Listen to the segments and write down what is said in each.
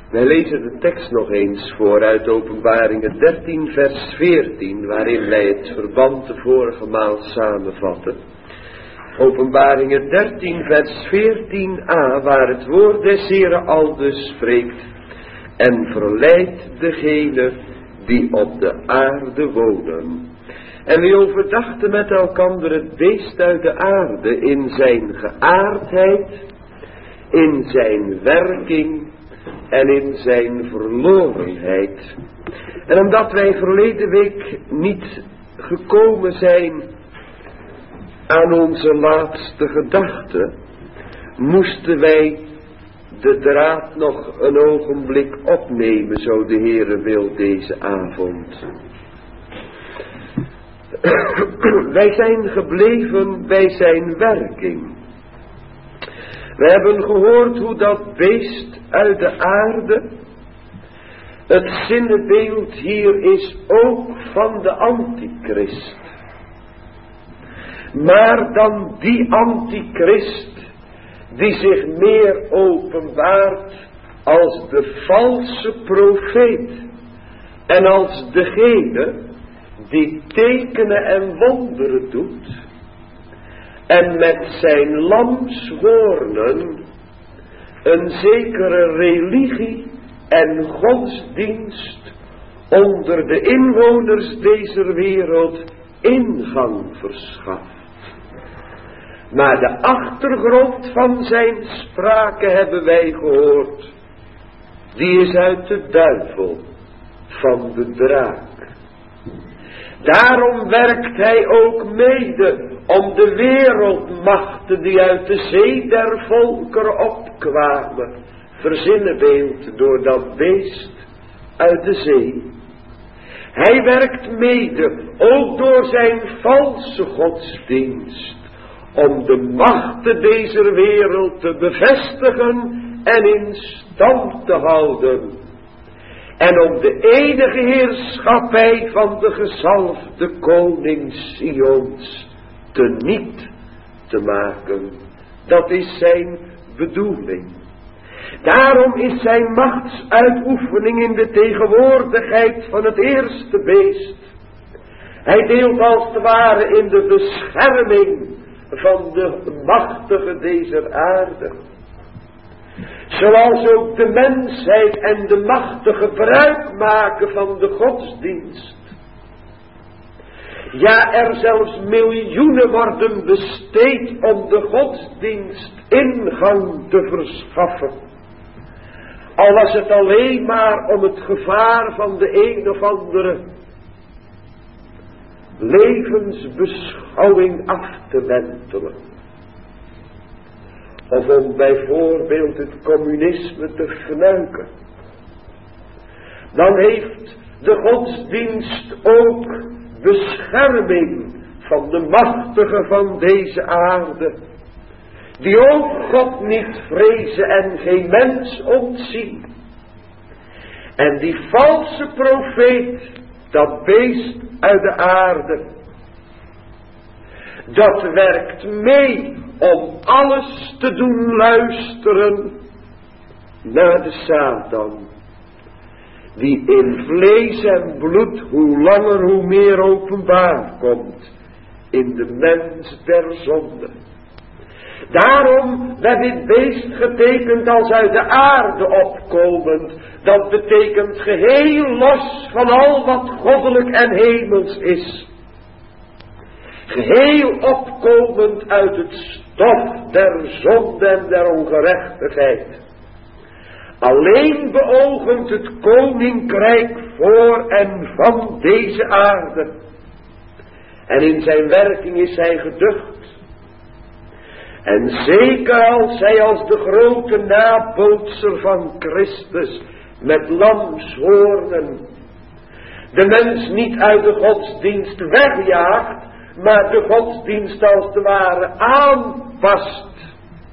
Wij lezen de tekst nog eens voor uit Openbaringen 13 vers 14, waarin wij het verband de vorige maal samenvatten. Openbaringen 13 vers 14a, waar het woord des Heren aldus spreekt: en verleidt degene die op de aarde wonen. En we overdachten met elkander het beest uit de aarde in zijn geaardheid, in zijn werking en in zijn verlorenheid. En omdat wij verleden week niet gekomen zijn aan onze laatste gedachte, moesten wij de draad nog een ogenblik opnemen, zo de Heere wil deze avond. Wij zijn gebleven bij zijn werking. We hebben gehoord hoe dat beest uit de aarde, het zinnebeeld hier is ook van de antichrist. Maar dan die antichrist die zich meer openbaart als de valse profeet en als degene die tekenen en wonderen doet en met zijn lamshoornen een zekere religie en godsdienst onder de inwoners deze wereld ingang verschaft. Maar de achtergrond van zijn sprake hebben wij gehoord. Die is uit de duivel, van de draak. Daarom werkt hij ook mede om de wereldmachten die uit de zee der volkeren opkwamen, verzinnenbeeld door dat beest uit de zee. Hij werkt mede, ook door zijn valse godsdienst, om de machten deze wereld te bevestigen en in stand te houden. En om de enige heerschappij van de gezalfde koning Sions teniet te maken. Dat is zijn bedoeling. Daarom is zijn machtsuitoefening in de tegenwoordigheid van het eerste beest. Hij deelt als het ware in de bescherming van de machtige deze aarde. Zoals ook de mensheid en de machten gebruik maken van de godsdienst. Ja, er zelfs miljoenen worden besteed om de godsdienst ingang te verschaffen. Al was het alleen maar om het gevaar van de een of andere levensbeschouwing af te wentelen. Of om bijvoorbeeld het communisme te fnuiken. Dan heeft de godsdienst ook bescherming van de machtigen van deze aarde. Die ook God niet vrezen en geen mens ontzien. En die valse profeet, dat beest uit de aarde, dat werkt mee om alles te doen luisteren naar de Satan. Die in vlees en bloed hoe langer hoe meer openbaar komt in de mens der zonde. Daarom werd dit beest getekend als uit de aarde opkomend. Dat betekent geheel los van al wat goddelijk en hemels is. Geheel opkomend uit het stof der zonde en der ongerechtigheid. Alleen beoogend het koninkrijk voor en van deze aarde. En in zijn werking is hij geducht. En zeker als hij als de grote nabootser van Christus met lamshoornen de mens niet uit de godsdienst wegjaagt, maar de godsdienst als het ware aanpast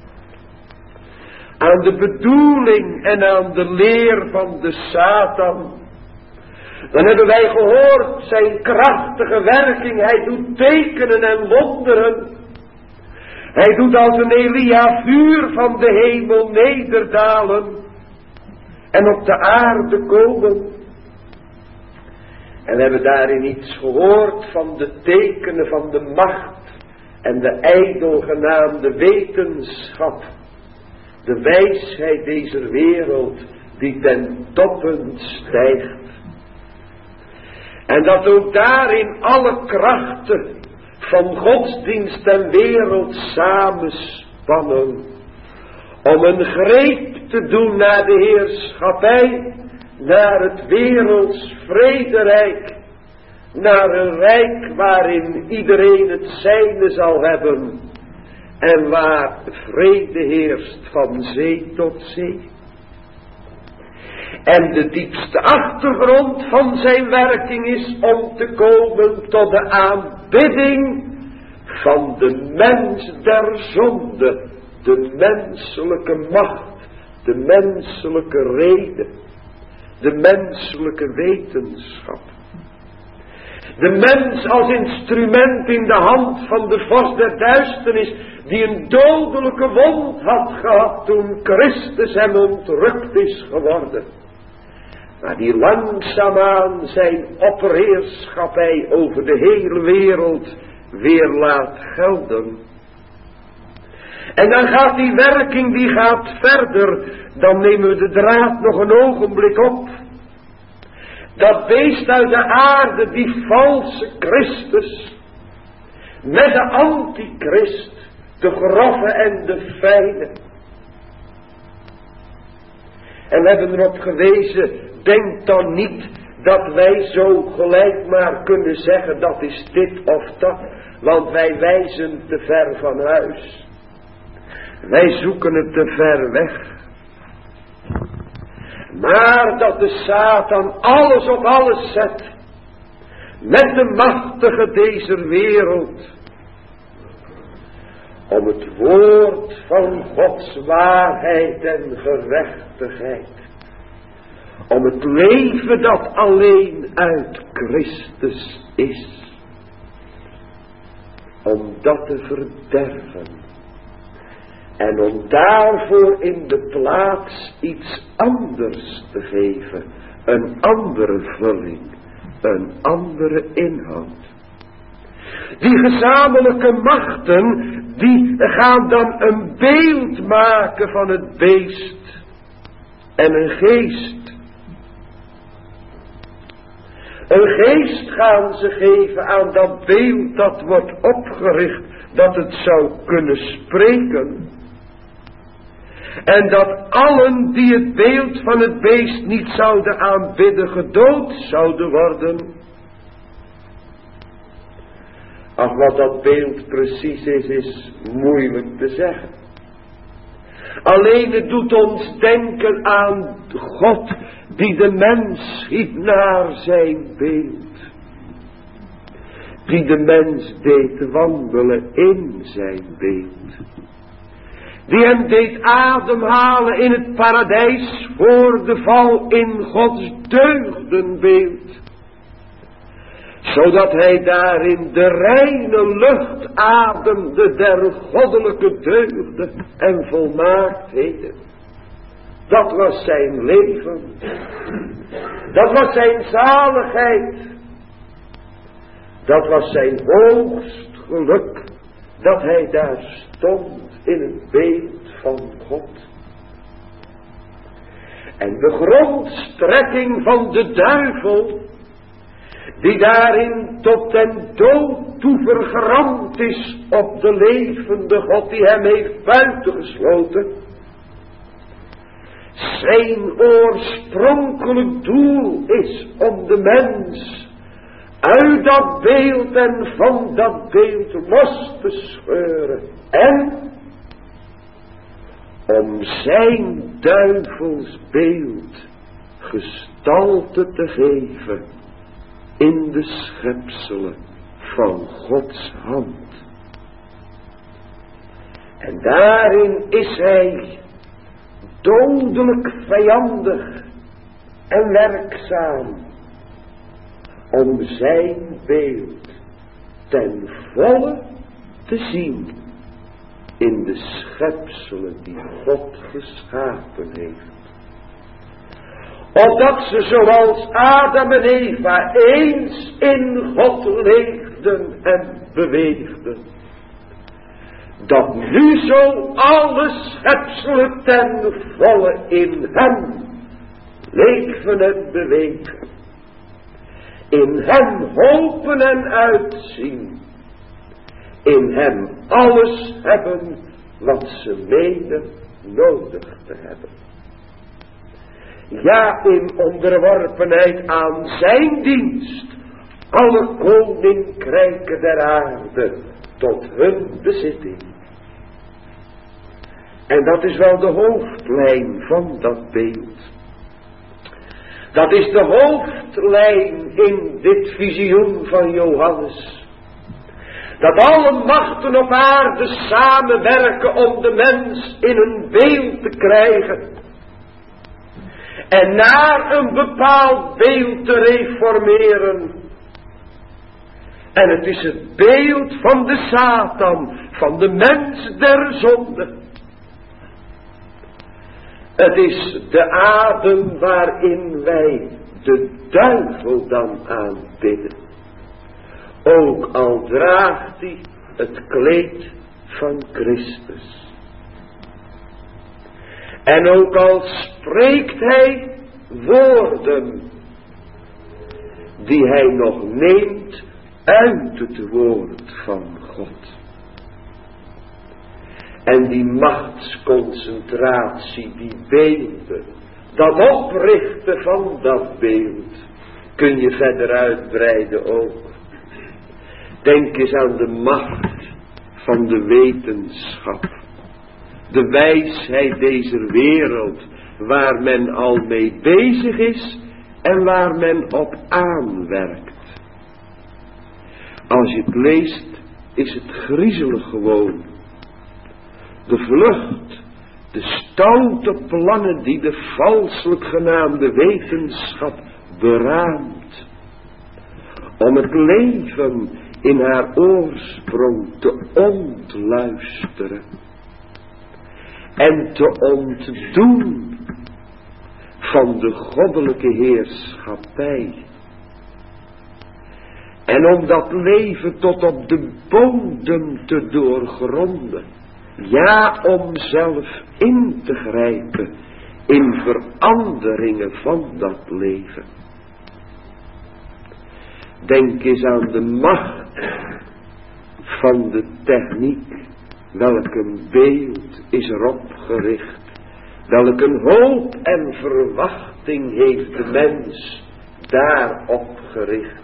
aan de bedoeling en aan de leer van de Satan. Dan hebben wij gehoord zijn krachtige werking. Hij doet tekenen en wonderen. Hij doet als een Elia vuur van de hemel nederdalen. en op de aarde komen. En we hebben daarin iets gehoord van de tekenen van de macht en de ijdel genaamde wetenschap. De wijsheid deze wereld die ten toppen stijgt. En dat ook daarin alle krachten van godsdienst en wereld samenspannen. Om een greep te doen naar de heerschappij, naar het werelds vrederijk. Naar een rijk waarin iedereen het zijne zal hebben. En waar vrede heerst van zee tot zee. En de diepste achtergrond van zijn werking is om te komen tot de aanbidding van de mens der zonde. De menselijke macht, de menselijke reden, de menselijke wetenschap. De mens als instrument in de hand van de vorst der duisternis, die een dodelijke wond had gehad toen Christus hem ontrukt is geworden. Maar die langzaamaan zijn opperheerschappij over de hele wereld weer laat gelden. En dan gaat die werking, die gaat verder. Dan nemen we de draad nog een ogenblik op. Dat beest uit de aarde, die valse Christus, met de antichrist, de grove en de fijne. En we hebben erop gewezen, denk dan niet dat wij zo gelijk maar kunnen zeggen dat is dit of dat. Want wij wijzen te ver van huis. Wij zoeken het te ver weg. Maar dat de Satan alles op alles zet. Met de machtige deze wereld. Om het woord van Gods waarheid en gerechtigheid. Om het leven dat alleen uit Christus is. Om dat te verderven. En om daarvoor in de plaats iets anders te geven. Een andere vulling. Een andere inhoud. Die gezamenlijke machten, die gaan dan een beeld maken van het beest. En een geest. Een geest gaan ze geven aan dat beeld dat wordt opgericht. Dat het zou kunnen spreken. En dat allen die het beeld van het beest niet zouden aanbidden, gedood zouden worden. Ach, wat dat beeld precies is moeilijk te zeggen. Alleen het doet ons denken aan God die de mens schiep naar zijn beeld. Die de mens deed wandelen in zijn beeld. Die hem deed ademhalen in het paradijs voor de val in Gods deugdenbeeld. Zodat hij daarin de reine lucht ademde der goddelijke deugden en volmaaktheden. Dat was zijn leven. Dat was zijn zaligheid. Dat was zijn hoogst geluk. Dat hij daar stond in het beeld van God. En de grondstrekking van de duivel, die daarin tot den dood toe vergramd is op de levende God die hem heeft buitengesloten. Zijn oorspronkelijk doel is om de mens uit dat beeld en van dat beeld los te scheuren. En om zijn duivels beeld gestalte te geven in de schepselen van Gods hand. En daarin is hij dodelijk vijandig en werkzaam om zijn beeld ten volle te zien in de schepselen die God geschapen heeft. Opdat ze zoals Adam en Eva eens in God leefden en beweegden. Dat nu zo alle schepselen ten volle in hem leven en bewegen. In hem hopen en uitzien. In hem alles hebben wat ze menen nodig te hebben. Ja, in onderworpenheid aan zijn dienst. Alle koninkrijken der aarde tot hun bezitting. En dat is wel de hoofdlijn van dat beeld. Dat is de hoofdlijn in dit visioen van Johannes. Dat alle machten op aarde samenwerken om de mens in een beeld te krijgen. En naar een bepaald beeld te reformeren. En het is het beeld van de Satan, van de mens der zonde. Het is de adem waarin wij de duivel dan aanbidden. Ook al draagt hij het kleed van Christus. En ook al spreekt hij woorden die hij nog neemt uit het woord van God. En die machtsconcentratie, die beelden, dat oprichten van dat beeld, kun je verder uitbreiden ook. Denk eens aan de macht van de wetenschap. De wijsheid deze wereld, waar men al mee bezig is en waar men op aanwerkt. Als je het leest, is het griezelig gewoon. De vlucht, de stoute plannen die de valselijk genaamde wetenschap beraamt. Om het leven in haar oorsprong te ontluisteren. En te ontdoen van de goddelijke heerschappij. En om dat leven tot op de bodem te doorgronden. Ja, om zelf in te grijpen in veranderingen van dat leven. Denk eens aan de macht van de techniek. Welk een beeld is erop gericht. Welk een hoop en verwachting heeft de mens daarop gericht.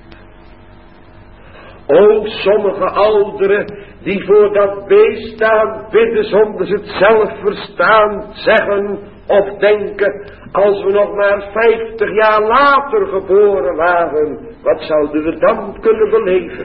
O, sommige ouderen die voor dat beest staan bidden zonder ze het zelf verstaan, zeggen of denken, als we nog maar 50 jaar later geboren waren, wat zouden we dan kunnen beleven?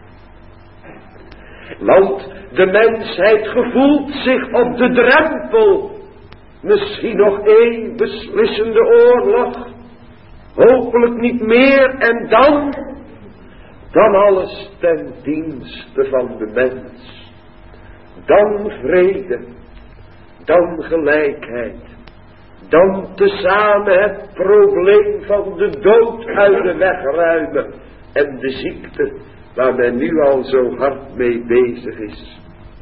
Want de mensheid gevoelt zich op de drempel, misschien nog 1 beslissende oorlog, hopelijk niet meer en dan alles ten dienste van de mens. Dan vrede, dan gelijkheid, dan tezamen het probleem van de dood uit de weg ruimen en de ziekte waar men nu al zo hard mee bezig is.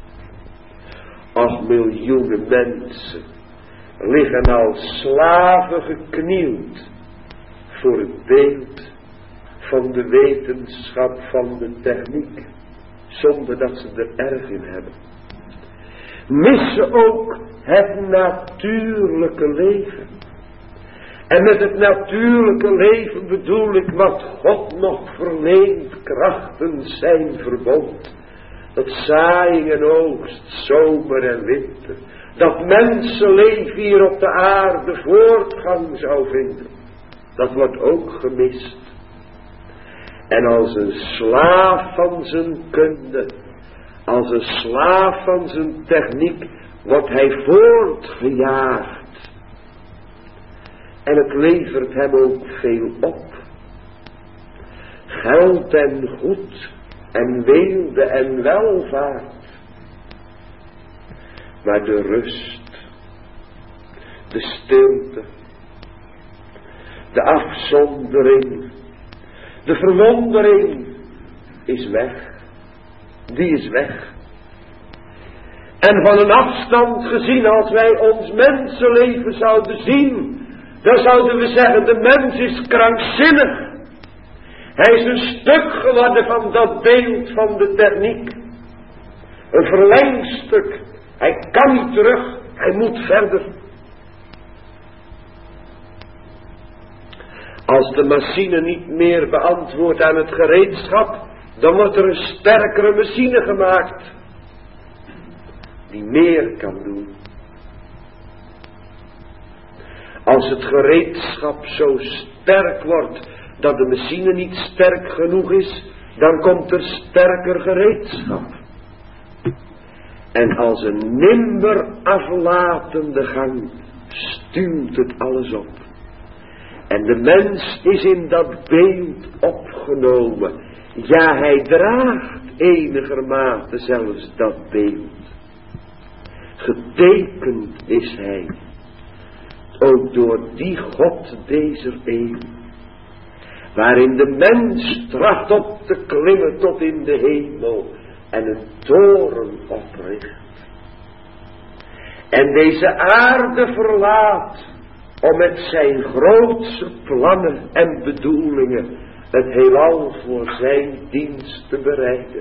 8 miljoenen mensen liggen als slaven geknield voor het beeld van de wetenschap van de techniek, zonder dat ze er erg in hebben. Missen ook het natuurlijke leven. En met het natuurlijke leven bedoel ik wat God nog verleent krachtens zijn verbond. Dat zaaiing en oogst, zomer en winter. Dat mensenleven hier op de aarde voortgang zou vinden. Dat wordt ook gemist. En als een slaaf van zijn kunde, als een slaaf van zijn techniek, wordt hij voortgejaagd. En het levert hem ook veel op. Geld en goed en weelde en welvaart. Maar de rust, de stilte, De afzondering, de verwondering is weg. Die is weg. En van een afstand gezien, als wij ons mensenleven zouden zien, dan zouden we zeggen, de mens is krankzinnig. Hij is een stuk geworden van dat beeld van de techniek. Een verlengstuk. Hij kan niet terug, hij moet verder. Als de machine niet meer beantwoordt aan het gereedschap, dan wordt er een sterkere machine gemaakt. Die meer kan doen. Als het gereedschap zo sterk wordt dat de machine niet sterk genoeg is, dan komt er sterker gereedschap. En als een nimmer aflatende gang stuwt het alles op. En de mens is in dat beeld opgenomen. Ja, hij draagt enigermate zelfs dat beeld. Getekend is hij. Ook door die God dezer eeuw. Waarin de mens tracht op te klimmen tot in de hemel. En een toren opricht. En deze aarde verlaat. Om met zijn grootste plannen en bedoelingen het heelal voor zijn dienst te bereiden.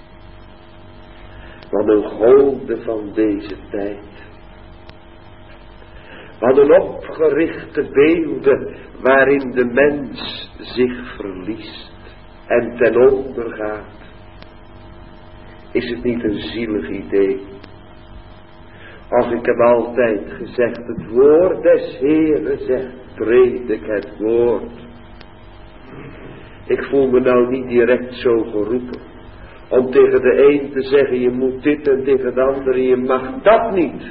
Wat een gode van deze tijd. Wat een opgerichte beelden waarin de mens zich verliest en ten onder gaat. Is het niet een zielig idee? Als ik heb altijd gezegd, het woord des Heeren zegt, predik het woord. Ik voel me nou niet direct zo geroepen. Om tegen de een te zeggen, je moet dit en tegen de andere, je mag dat niet.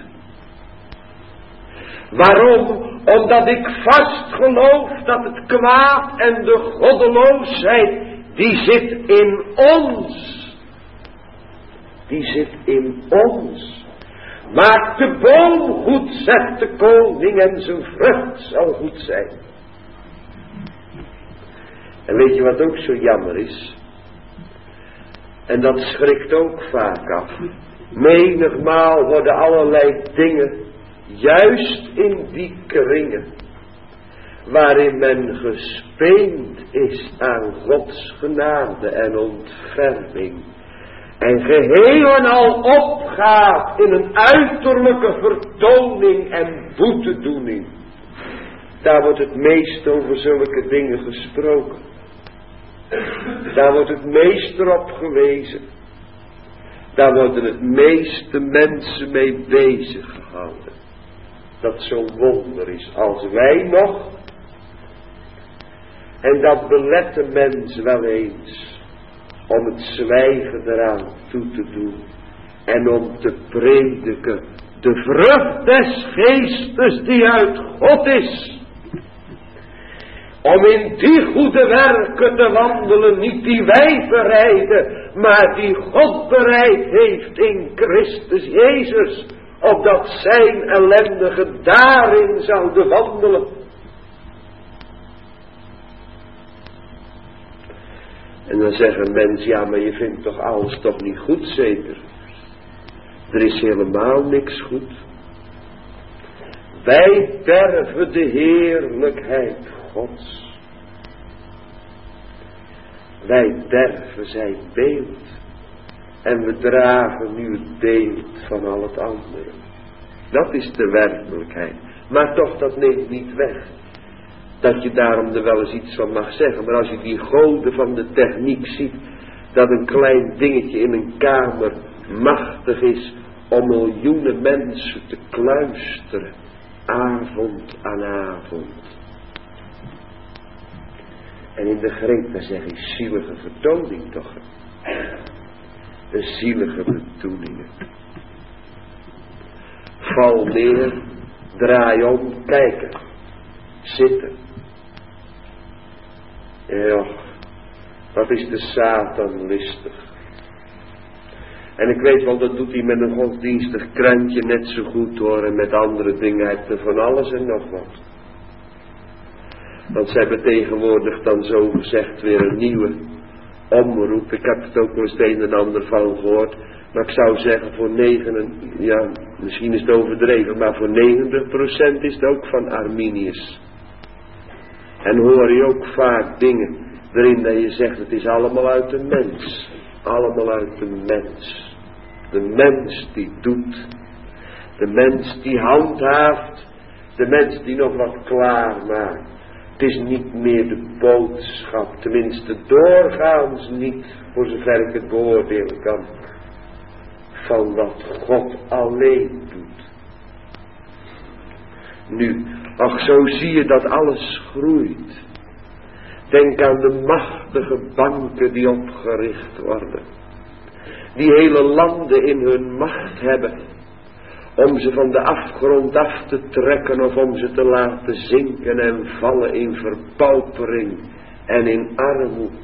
Waarom? Omdat ik vast geloof dat het kwaad en de goddeloosheid, die zit in ons. Die zit in ons. Maak de boom goed, zegt de koning, en zijn vrucht zal goed zijn. En weet je wat ook zo jammer is? En dat schrikt ook vaak af. Menigmaal worden allerlei dingen, juist in die kringen, waarin men gespeend is aan Gods genade en ontferming, en geheel en al opgaat in een uiterlijke vertoning en boetedoening. Daar wordt het meest over zulke dingen gesproken. Daar wordt het meest op gewezen. Daar worden het meeste mensen mee bezig gehouden. Dat zo'n wonder is als wij nog. En dat belet de mens wel eens. Om het zwijgen eraan toe te doen. En om te prediken. De vrucht des geestes die uit God is. Om in die goede werken te wandelen. Niet die wij bereiden. Maar die God bereid heeft in Christus Jezus. Opdat zijn ellendigen daarin zouden wandelen. En dan zeggen mensen, ja, maar je vindt toch alles toch niet goed, zeker? Er is helemaal niks goed. Wij derven de heerlijkheid Gods. Wij derven zijn beeld. En we dragen nu het beeld van al het andere. Dat is de werkelijkheid. Maar toch, dat neemt niet weg. Dat je daarom er wel eens iets van mag zeggen. Maar als je die goden van de techniek ziet. Dat een klein dingetje in een kamer machtig is. Om miljoenen mensen te kluisteren. Avond aan avond. En in de Griek, dan zeg je zielige vertoning toch. Een zielige bedoelingen. Val neer. Draai om. Kijken. Zitten. Ja, wat is de Satan listig. En ik weet wel, dat doet hij met een godsdienstig krantje net zo goed hoor. En met andere dingen heeft er van alles en nog wat. Want ze hebben tegenwoordig dan zo gezegd weer een nieuwe omroep. Ik heb het ook wel eens het een en ander van gehoord. Maar ik zou zeggen voor misschien is het overdreven, maar voor 90% is het ook van Arminius. En hoor je ook vaak dingen waarin dat je zegt het is allemaal uit de mens. Allemaal uit de mens. De mens die doet. De mens die handhaaft. De mens die nog wat klaarmaakt. Het is niet meer de boodschap. Tenminste doorgaans niet. Voor zover ik het beoordelen kan. Van wat God alleen doet. Nu. Ach, zo zie je dat alles groeit. Denk aan de machtige banken die opgericht worden. Die hele landen in hun macht hebben. Om ze van de afgrond af te trekken of om ze te laten zinken en vallen in verpaupering en in armoede.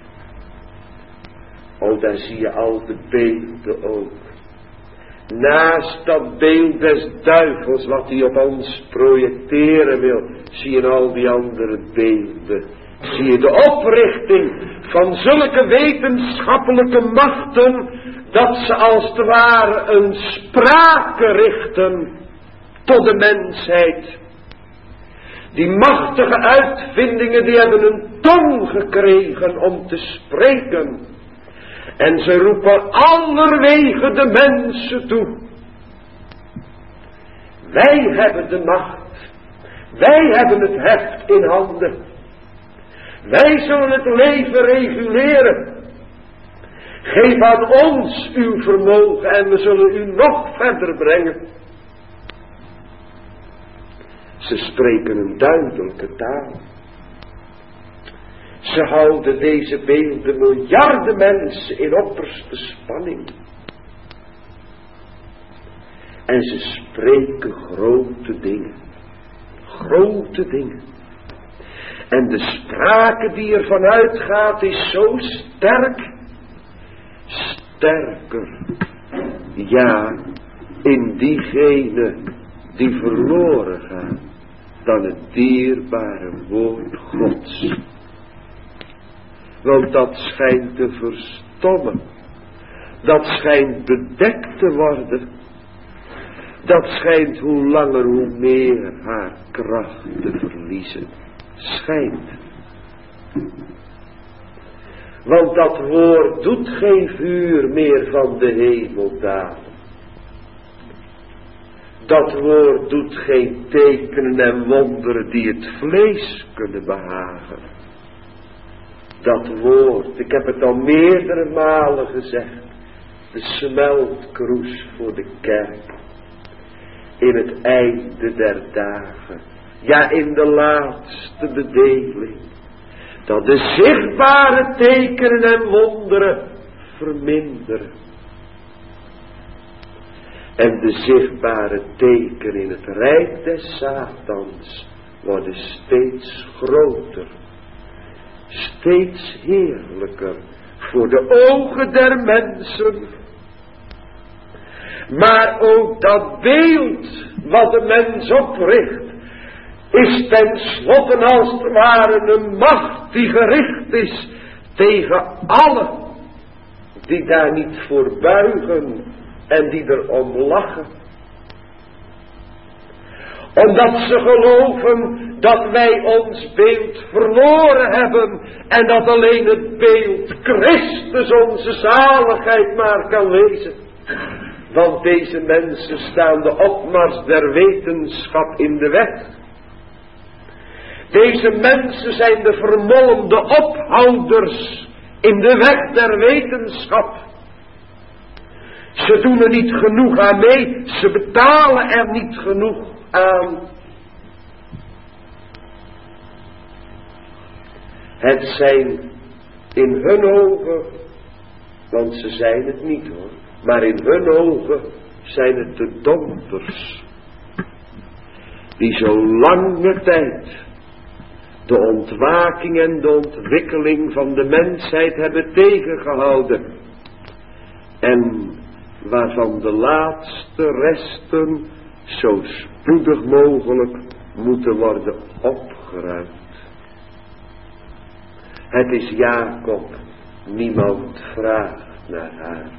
Oh, daar zie je al de beelden ook. Naast dat beeld des duivels wat hij op ons projecteren wil, zie je al die andere beelden. Zie je de oprichting van zulke wetenschappelijke machten, dat ze als het ware een sprake richten tot de mensheid. Die machtige uitvindingen die hebben een tong gekregen om te spreken. En ze roepen allerwege de mensen toe. Wij hebben de macht. Wij hebben het heft in handen. Wij zullen het leven reguleren. Geef aan ons uw vermogen en we zullen u nog verder brengen. Ze spreken een duidelijke taal. Ze houden deze beelden miljarden mensen in opperste spanning. En ze spreken grote dingen. Grote dingen. En de sprake die er vanuit gaat is zo sterk. Sterker. Ja, in diegene die verloren gaan. Dan het dierbare woord Gods. Want dat schijnt te verstommen. Dat schijnt bedekt te worden. Dat schijnt hoe langer hoe meer haar kracht te verliezen. Schijnt. Want dat woord doet geen vuur meer van de hemel dalen. Dat woord doet geen tekenen en wonderen die het vlees kunnen behagen. Dat woord, ik heb het al meerdere malen gezegd, de smeltkroes voor de kerk. In het einde der dagen, ja in de laatste bedeling, dat de zichtbare tekenen en wonderen verminderen. En de zichtbare tekenen in het rijk des Satans worden steeds groter. Steeds heerlijker voor de ogen der mensen. Maar ook dat beeld wat de mens opricht, is tenslotte als het ware een macht die gericht is tegen allen die daar niet voor buigen en die erom lachen. Omdat ze geloven dat wij ons beeld verloren hebben en dat alleen het beeld Christus onze zaligheid maar kan wezen. Want deze mensen staan de opmars der wetenschap in de weg. Deze mensen zijn de vermolmde ophouders in de weg der wetenschap. Ze doen er niet genoeg aan mee, ze betalen er niet genoeg aan. Het zijn in hun ogen, want ze zijn het niet hoor, maar in hun ogen zijn het de dompers, die zo lange tijd de ontwaking en de ontwikkeling van de mensheid hebben tegengehouden. En waarvan de laatste resten zo spoedig mogelijk moeten worden opgeruimd. Het is Jacob. Niemand vraagt naar haar.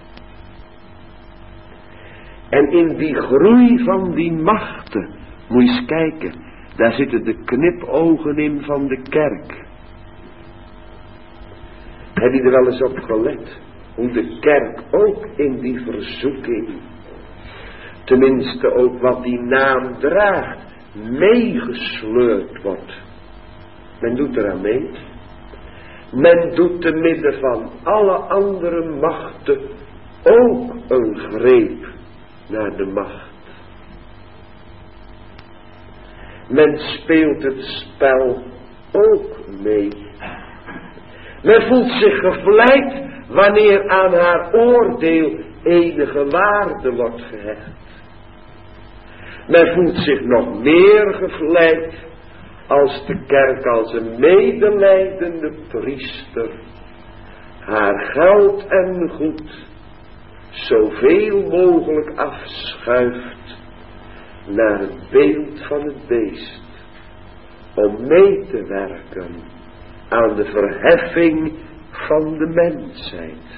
En in die groei van die machten, moet je eens kijken, daar zitten de knipogen in van de kerk. Heb je er wel eens op gelet? Hoe de kerk ook in die verzoeking, tenminste ook wat die naam draagt, meegesleurd wordt. Men doet eraan mee. Men doet te midden van alle andere machten ook een greep naar de macht. Men speelt het spel ook mee. Men voelt zich gevleid wanneer aan haar oordeel enige waarde wordt gehecht. Men voelt zich nog meer gevleid als de kerk als een medelijdende priester haar geld en goed zoveel mogelijk afschuift naar het beeld van het beest, om mee te werken aan de verheffing van de mensheid.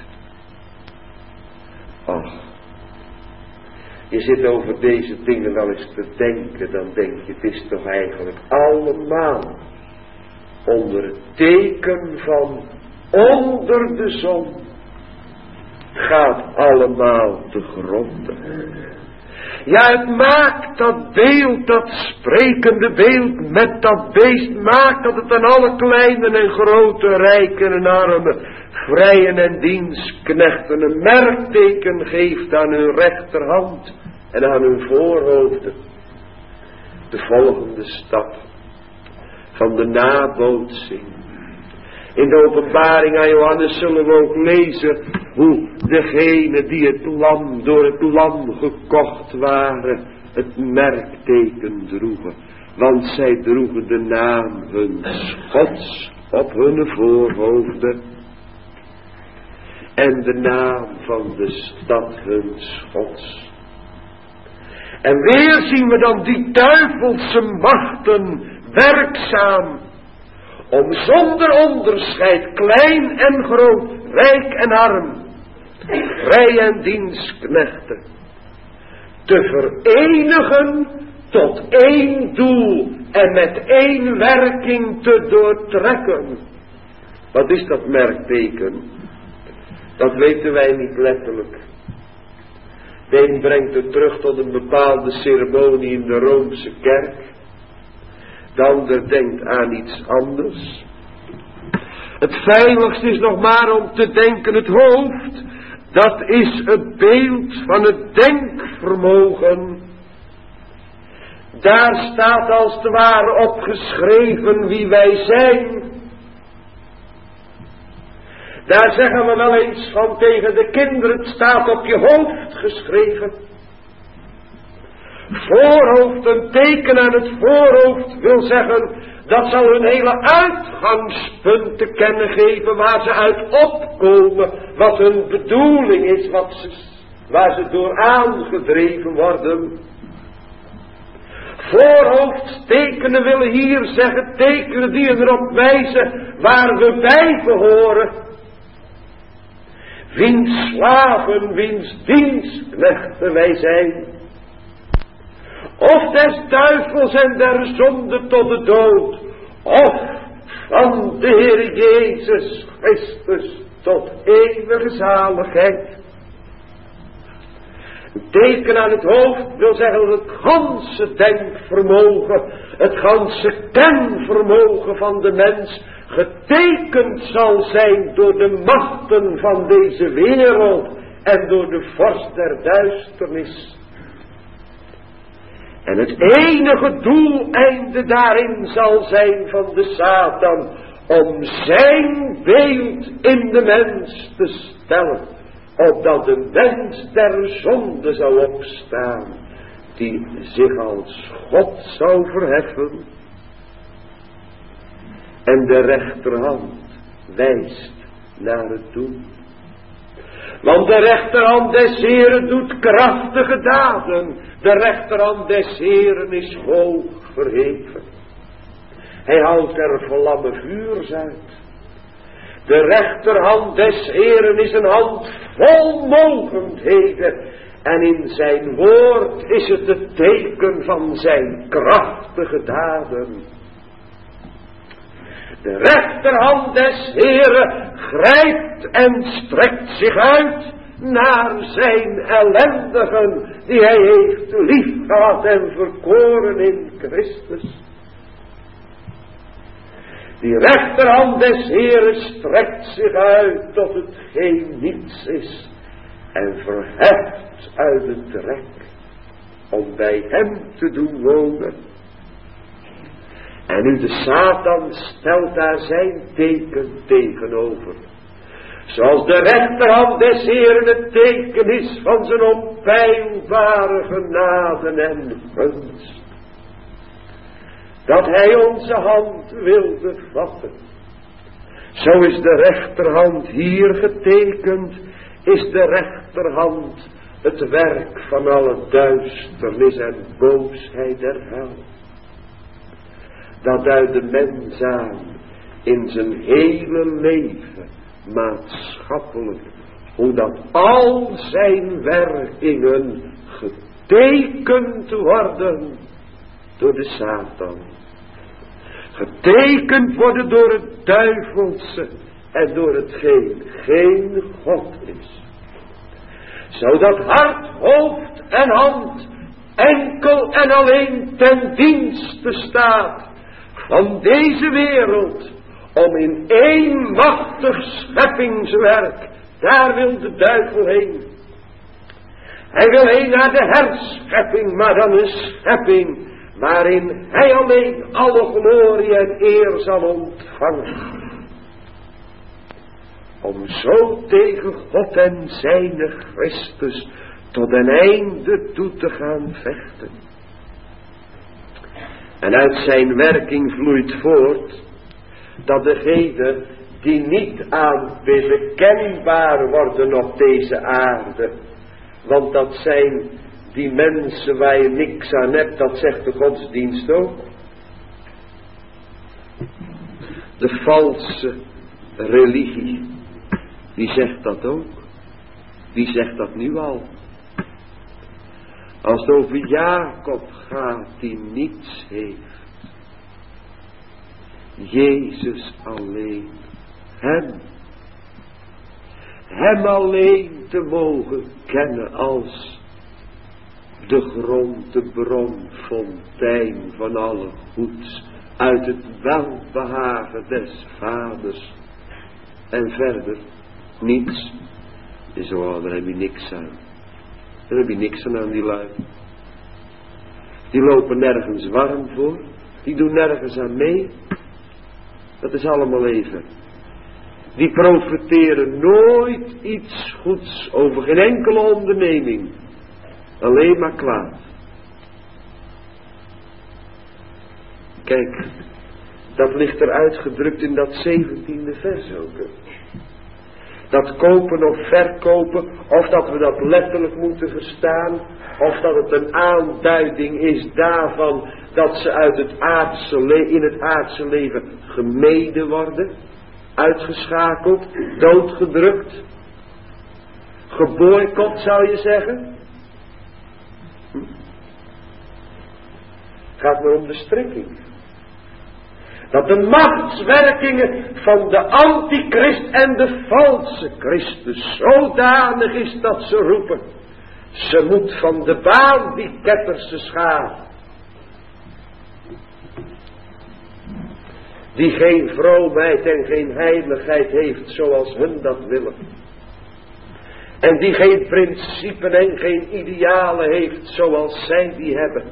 Och, je zit over deze dingen wel eens te denken, dan denk je, het is toch eigenlijk allemaal onder het teken van onder de zon. Het gaat allemaal te gronden. Ja, het maakt dat beeld, dat sprekende beeld met dat beest, maakt dat het aan alle kleine en grote, rijken en armen, vrijen en dienstknechten een merkteken geeft aan hun rechterhand en aan hun voorhoofden. De volgende stap van de nabootsing. In de openbaring aan Johannes zullen we ook lezen hoe degenen die het lam, door het lam gekocht waren, het merkteken droegen. Want zij droegen de naam huns Gods op hun voorhoofden. En de naam van de stad huns Gods. En weer zien we dan die duivelse machten werkzaam, om zonder onderscheid, klein en groot, rijk en arm, vrij en dienstknechten, te verenigen tot één doel en met één werking te doortrekken. Wat is dat merkteken? Dat weten wij niet letterlijk. De een brengt het terug tot een bepaalde ceremonie in de Roomse kerk. De ander denkt aan iets anders. Het veiligste is nog maar om te denken het hoofd. Dat is het beeld van het denkvermogen. Daar staat als het ware opgeschreven wie wij zijn. Daar zeggen we wel eens van tegen de kinderen, het staat op je hoofd geschreven. Voorhoofd, een teken aan het voorhoofd wil zeggen, dat zal hun hele uitgangspunt te kennen geven waar ze uit opkomen, wat hun bedoeling is, waar ze door aangedreven worden. Voorhoofdtekenen willen hier zeggen, tekenen die erop wijzen waar we bij behoren. Wiens slaven, wiens dienstknechten wij zijn. Of des duivels en der zonde tot de dood. Of van de Heer Jezus Christus tot eeuwige zaligheid. Een teken aan het hoofd wil zeggen dat het ganse denkvermogen, het ganse kenvermogen van de mens getekend zal zijn door de machten van deze wereld en door de vorst der duisternis. En het enige doeleinde daarin zal zijn van de Satan, om zijn beeld in de mens te stellen, opdat de mens der zonde zou opstaan, die zich als God zou verheffen. En de rechterhand wijst naar het doel. Want de rechterhand des Heeren doet krachtige daden. De rechterhand des Heeren is hoog verheven. Hij houdt er vlammen vuurs uit. De rechterhand des Heeren is een hand vol mogendheden. En in zijn woord is het het teken van zijn krachtige daden. De rechterhand des Heeren grijpt en strekt zich uit naar zijn ellendigen die hij heeft liefgehad en verkoren in Christus. Die rechterhand des Heeren strekt zich uit tot hetgeen niets is en verheft uit het drek om bij hem te doen wonen. En nu de Satan stelt daar zijn teken tegenover. Zoals de rechterhand des Heeren het teken is van zijn onpeilbare genade en gunst. Dat hij onze hand wilde vatten. Zo is de rechterhand hier getekend, is de rechterhand het werk van alle duisternis en boosheid der hel. Dat duidt de mens aan in zijn hele leven, maatschappelijk, hoe dat al zijn werkingen getekend worden door de Satan. Getekend worden door het duivelse en door hetgeen geen God is. Zodat hart, hoofd en hand enkel en alleen ten dienste staat van deze wereld, om in één machtig scheppingswerk, daar wil de duivel heen. Hij wil heen naar de herschepping, maar dan een schepping waarin hij alleen alle glorie en eer zal ontvangen. Om zo tegen God en zijne Christus tot een einde toe te gaan vechten. En uit zijn werking vloeit voort dat degenen die niet aanbidden kenbaar worden op deze aarde. Want dat zijn die mensen waar je niks aan hebt, dat zegt de godsdienst ook. De valse religie, die zegt dat ook. Die zegt dat nu al. Als het over Jacob gaat die niets heeft. Jezus alleen. Hem alleen te mogen kennen als de grond, de bron, fontein van alle goeds. Uit het welbehagen des vaders. En verder niets. Is zo, daar heb je niks aan. Daar heb je niks aan die lui. Die lopen nergens warm voor. Die doen nergens aan mee. Dat is allemaal even. Die profiteren nooit iets goeds over geen enkele onderneming. Alleen maar kwaad. Kijk, dat ligt er uitgedrukt in dat 17e vers ook. Dat kopen of verkopen, of dat we dat letterlijk moeten verstaan, of dat het een aanduiding is daarvan dat ze uit het in het aardse leven gemeden worden, uitgeschakeld, doodgedrukt, geboycott zou je zeggen. Gaat maar om de strekking. Dat de machtswerkingen van de antichrist en de valse Christus zodanig is dat ze roepen. Ze moet van de baan die ketterse schaap. Die geen vroomheid en geen heiligheid heeft zoals hun dat willen. En die geen principen en geen idealen heeft zoals zij die hebben.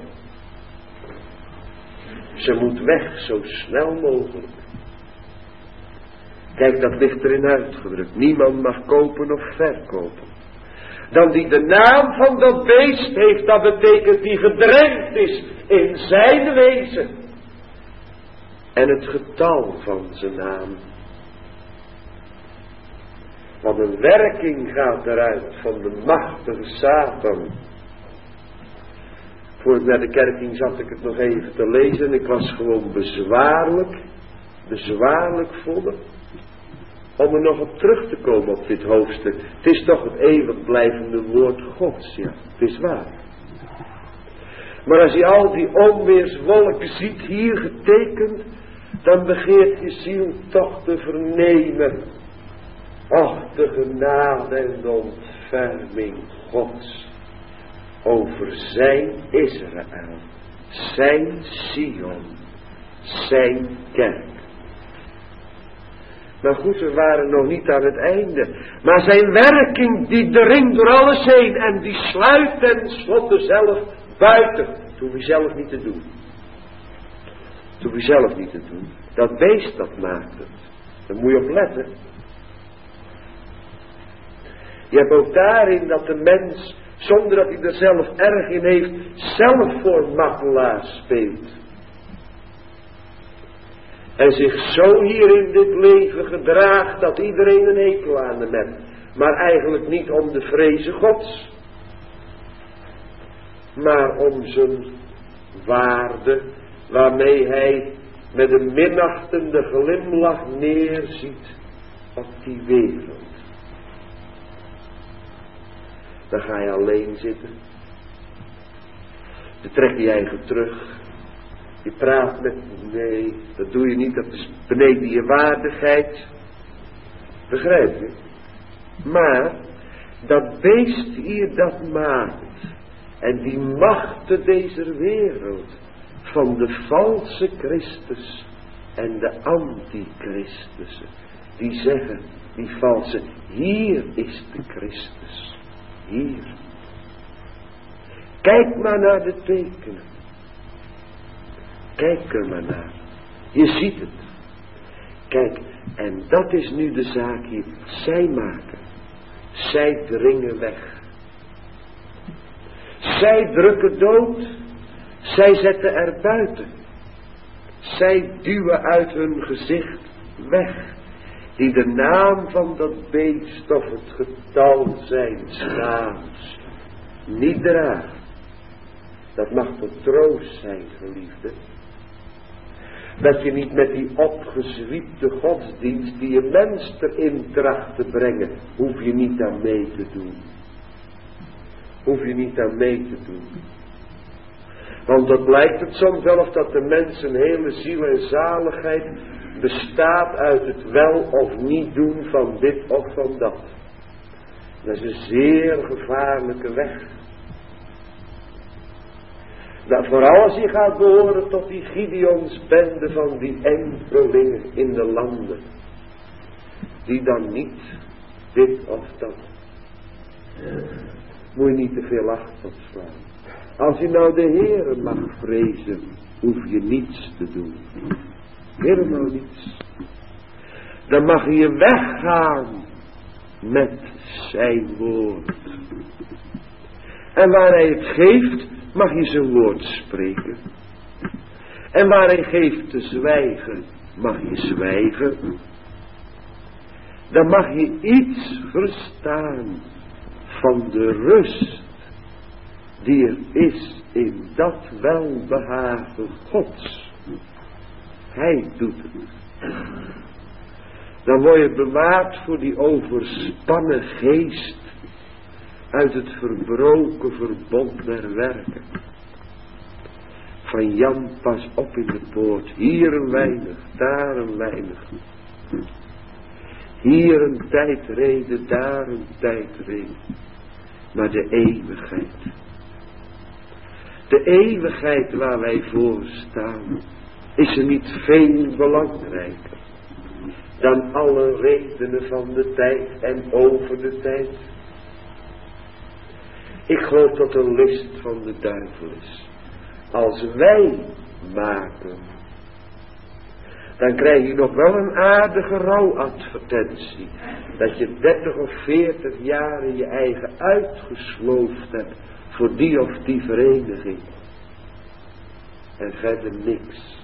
Ze moet weg zo snel mogelijk. Kijk, dat ligt erin uitgedrukt. Niemand mag kopen of verkopen. Dan die de naam van dat beest heeft, dat betekent die gedrenkt is in zijn wezen. En het getal van zijn naam. Want een werking gaat eruit van de machtige Satan. Voor ik naar de kerk ging zat ik het nog even te lezen. En ik was gewoon bezwaarlijk voller. Om er nog op terug te komen op dit hoofdstuk. Het is toch het eeuwig blijvende woord Gods, ja. Het is waar. Maar als je al die onweerswolken ziet hier getekend, dan begeert je ziel toch te vernemen. Och, de genade en de ontferming Gods over zijn Israël, zijn Sion, zijn kerk. Maar goed, we waren nog niet aan het einde. Maar zijn werking die dringt door alles heen en die sluit ten slotte zelf buiten. Dat hoef je zelf niet te doen. Dat hoef je zelf niet te doen. Dat beest dat maakt het. Daar moet je op letten. Je hebt ook daarin dat de mens, zonder dat hij er zelf erg in heeft, zelf voor makelaar speelt. En zich zo hier in dit leven gedraagt dat iedereen een hekel aan hem heeft. Maar eigenlijk niet om de vreze Gods. Maar om zijn waarde waarmee hij met een minachtende glimlach neerziet op die wereld. Dan ga je alleen zitten. Dan trek je eigen terug. Je praat met, nee, dat doe je niet, dat is beneden je waardigheid. Begrijp je? Maar, dat beest hier dat maakt, en die machten deze wereld, van de valse Christus en de antichristussen, die zeggen, die valse, hier is de Christus, hier. Kijk maar naar de tekenen. Kijk er maar naar. Je ziet het. Kijk, en dat is nu de zaak hier. Zij maken. Zij dringen weg. Zij drukken dood. Zij zetten er buiten. Zij duwen uit hun gezicht weg. Die de naam van dat beest of het getal zijns naams niet draagt. Dat mag tot troost zijn, geliefde. Dat je niet met die opgezwiepte godsdienst die je mens erin tracht te brengen, hoef je niet aan mee te doen. Hoef je niet aan mee te doen. Want dat blijkt het soms wel of dat de mens een hele ziel en zaligheid bestaat uit het wel of niet doen van dit of van dat. Dat is een zeer gevaarlijke weg. Dat vooral als je gaat behoren tot die Gideons bende van die enkelingen in de landen. Die dan niet dit of dat. Moet je niet te veel acht op slaan. Als je nou de Heere mag vrezen, hoef je niets te doen. Helemaal niets. Dan mag je weggaan met zijn woord. En waar hij het geeft, mag je zijn woord spreken. En waar hij geeft te zwijgen, mag je zwijgen. Dan mag je iets verstaan van de rust die er is in dat welbehagen Gods. Hij doet het. Dan word je bewaard voor die overspannen geest uit het verbroken verbond der werken. Van Jan, pas op in de poort. Hier een weinig, daar een weinig. Hier een tijdreden, daar een tijdreden. Maar de eeuwigheid. De eeuwigheid waar wij voor staan, is er niet veel belangrijker dan alle redenen van de tijd en over de tijd. Ik geloof dat een list van de duivel is. Als wij maken, dan krijg je nog wel een aardige rouwadvertentie. Dat je 30 of 40 jaar je eigen uitgesloofd hebt voor die of die vereniging. En verder niks.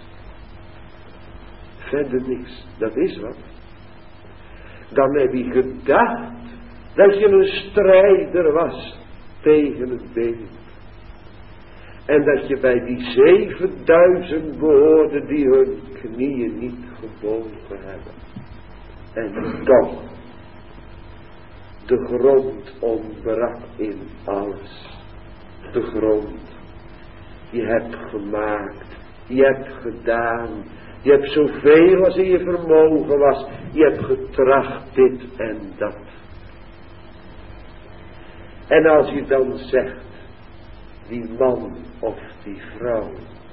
Verder niks. Dat is wat. Dan heb je gedacht dat je een strijder was tegen het beeld. En dat je bij die 7000 behoorde die hun knieën niet gebogen hebben. En toch, de grond ontbrak in alles. De grond. Je hebt gemaakt. Je hebt gedaan. Je hebt zoveel als in je vermogen was. Je hebt getracht dit en dat. En als je dan zegt, die man of die vrouw,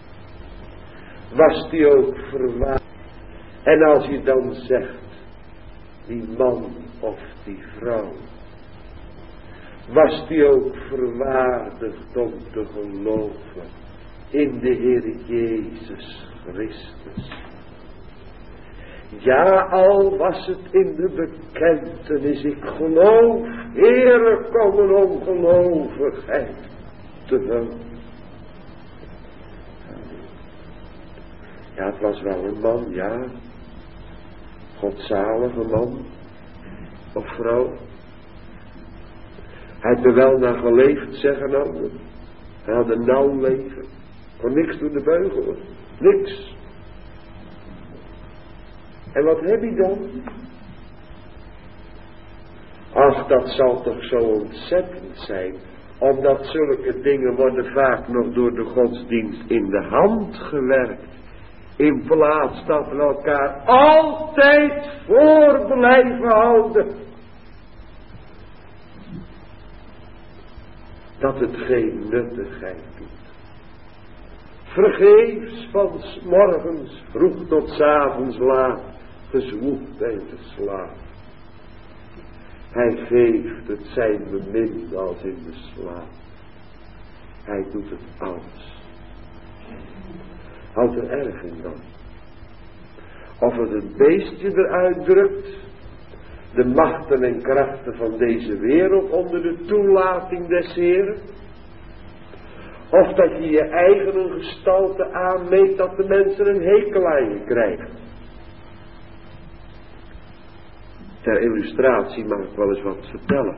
was die ook verwaardigd? En als je dan zegt, die man of die vrouw, was die ook verwaardigd om te geloven in de Heer Jezus Christus? Ja, al was het in de bekentenis, ik geloof, Heere, kom een ongelovigheid te hulp. Ja, het was wel een man, ja. Godzalige man of vrouw. Hij had er wel naar geleefd, zeggen anderen. Hij had een nauw leven. Kon niks doen de beugelen. Niks. En wat heb je dan? Ach, dat zal toch zo ontzettend zijn. Omdat zulke dingen worden vaak nog door de godsdienst in de hand gewerkt. In plaats dat we elkaar altijd voor blijven houden. Dat het geen nuttigheid doet. Vergeefs van 's morgens vroeg tot 's avonds laat gezwoegd en geslapen. Hij geeft het zijn bemind als in de slaap. Hij doet het alles. Houdt er erg in dan. Of het een beestje eruit drukt. De machten en krachten van deze wereld onder de toelating des Heeren. Of dat je je eigen gestalte aanmeet dat de mensen een hekel aan je krijgen. Ter illustratie mag ik wel eens wat vertellen.